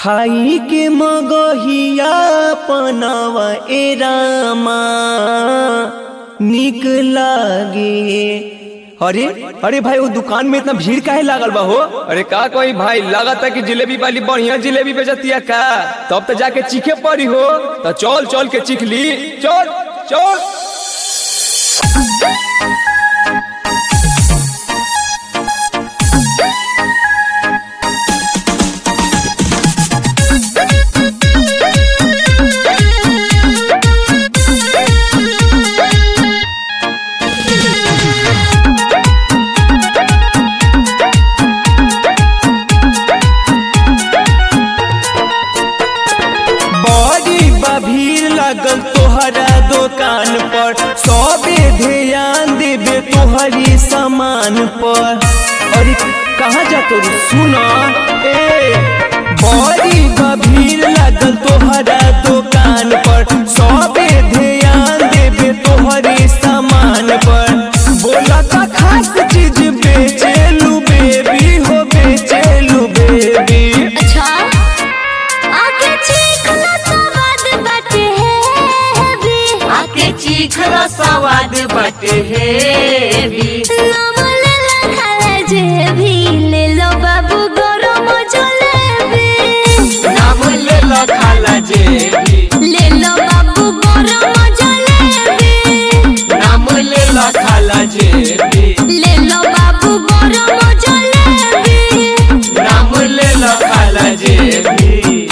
खाई के मगहिया पनावा ए रामा निक लागे। अरे अरे भाई वो दुकान में इतना भीड़ काहे लागल बा हो? अरे का कोई भाई लागत है कि जिलेबी वाली बढ़िया जिलेबी बेचतिया का, तब तो जाके चीखे पड़ी हो। तो चल चल के चीख ली, चल चल। भीड़ लागल तोहरा दुकान पर, सबे ध्यान देबे तोहरी सामान पर। अरे कहाँ जातो रे सुना बड़ी भीड़ लागल तोहरा दुकान पर, सबे ध्यान देबे तोहरी सामान पर। बोला का खास चीज बेचेलू बेबी हो, बेचेलू बेबी। अच्छा आके चीखला स्वाद बाटे है भी नाम लेला खाला जेबी, ले लो बाबू गरम जलेबी। नाम लेला खाला जेबी, ले लो बाबू गरम जलेबी। नाम लेला खाला जेबी, ले लो बाबू गरम जलेबी। नाम लेला खाला जेबी।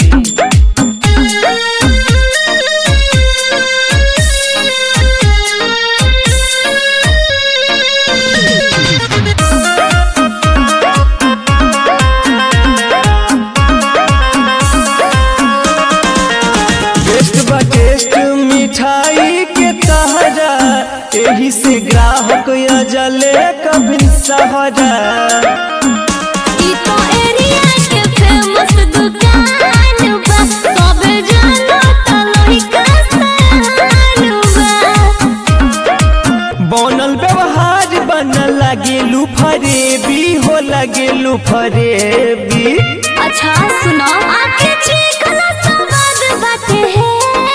मिठाई के तहरा एही से ग्राहक अजले कभी सहारा। ई तो एरिया के फेमस दुकान बा, सब जानो त लइका सान बा। बनल व्यवहार बनल लागेलू फरेबी हो, लागेलू फरेबी। अच्छा सुनो आके चीखला स्वाद बाटे है,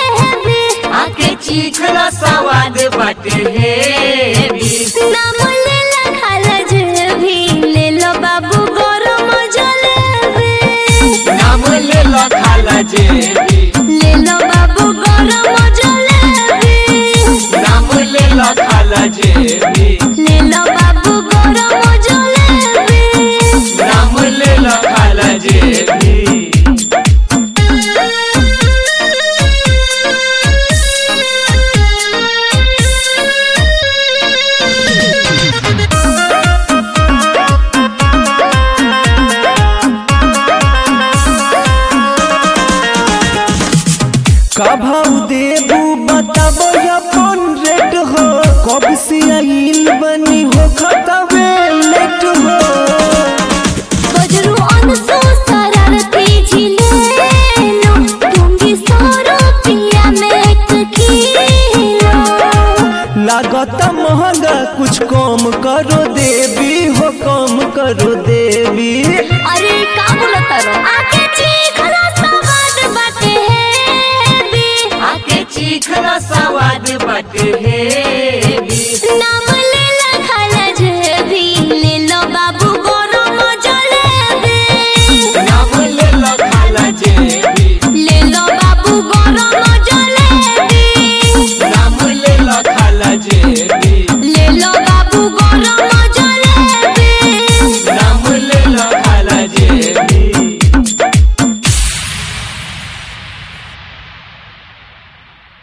चीखला स्वाद बाटे है भी। नाम लेला खाला जेबी, ले लो बाबू गरम जलेबी। नाम लेला खाला जेबी, ले लो बाबू गरम जलेबी। नाम लेला खाला जेबी, ले लो बाबू गरम जलेबी। नाम लेला खाला जेबी। का भाव देबू बताबो अपन रेट हो, कब से आइल बनी हो खतबे लेट हो। बजरू अनसो शरारती झिलेलो, दूंगी 100 रुपया में 1 किलो। लागत महंगा कुछ कम करो देवी हो, कम करो देवी। अरे का बोलत रो? आके चीखला स्वाद बाटे है भी, आके चीखला स्वाद बाटे है